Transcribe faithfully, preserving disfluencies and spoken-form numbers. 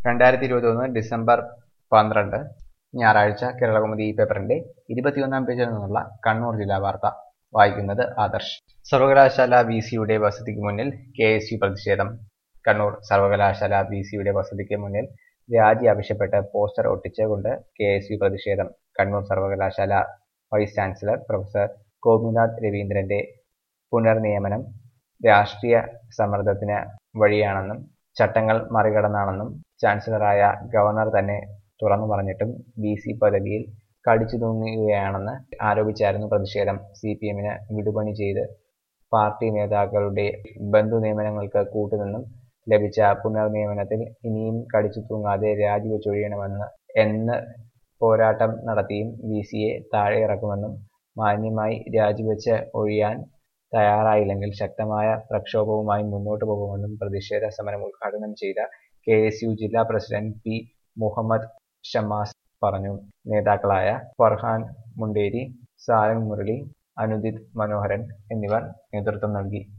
രണ്ടായിരത്തി ഇരുപത്തിയൊന്ന് ഡിസംബർ പന്ത്രണ്ട് ഞായറാഴ്ച കേരളകൗമുദി ഈ പേപ്പറിന്റെ ഇരുപത്തിയൊന്നാം പേജിൽ നിന്നുള്ള കണ്ണൂർ ജില്ലാ വാർത്ത വായിക്കുന്നത് ആദർശ്. സർവകലാശാല വി സിയുടെ വസതിക്ക് മുന്നിൽ കെ എസ് യു പ്രതിഷേധം. കണ്ണൂർ സർവകലാശാല വി സിയുടെ വസതിക്ക് മുന്നിൽ രാജി ആവശ്യപ്പെട്ട് പോസ്റ്റർ ഒട്ടിച്ച് കൊണ്ട് കെ എസ് യു പ്രതിഷേധം. കണ്ണൂർ സർവകലാശാല വൈസ് ചാൻസലർ പ്രൊഫസർ ഗോപിനാഥ് രവീന്ദ്രന്റെ പുനർനിയമനം രാഷ്ട്രീയ സമ്മർദ്ദത്തിന് വഴിയാണെന്നും ചട്ടങ്ങൾ മറികടന്നാണെന്നും ചാൻസലറായ ഗവർണർ തന്നെ തുറന്നു പറഞ്ഞിട്ടും വി സി പദവിയിൽ കടിച്ചു തൂങ്ങുകയാണെന്ന് ആരോപിച്ചായിരുന്നു പ്രതിഷേധം. സി പി എമ്മിന് വിടുപണി ചെയ്ത് പാർട്ടി നേതാക്കളുടെ ബന്ധുനിയമനങ്ങൾക്ക് കൂട്ടുനിന്നും ലഭിച്ച പുനർനിയമനത്തിൽ ഇനിയും കടിച്ചു തൂങ്ങാതെ രാജിവെച്ചൊഴിയണമെന്ന് എന്ന് പോരാട്ടം നടത്തിയും വി സിയെ താഴെ ഇറക്കുമെന്നും മാന്യമായി രാജിവെച്ച് ഒഴിയാൻ തയ്യാറായില്ലെങ്കിൽ ശക്തമായ പ്രക്ഷോഭവുമായി മുന്നോട്ടു പോകുമെന്നും പ്രതിഷേധ സമരം ഉദ്ഘാടനം ചെയ്ത കെ എസ് യു ജില്ലാ പ്രസിഡന്റ് പി മുഹമ്മദ് ഷമ്മാസ് പറഞ്ഞു. നേതാക്കളായ ഫർഹാൻ മുണ്ടേരി, സാരംഗ് മുരളി, അനുദിത് മനോഹരൻ എന്നിവർ നേതൃത്വം നൽകി.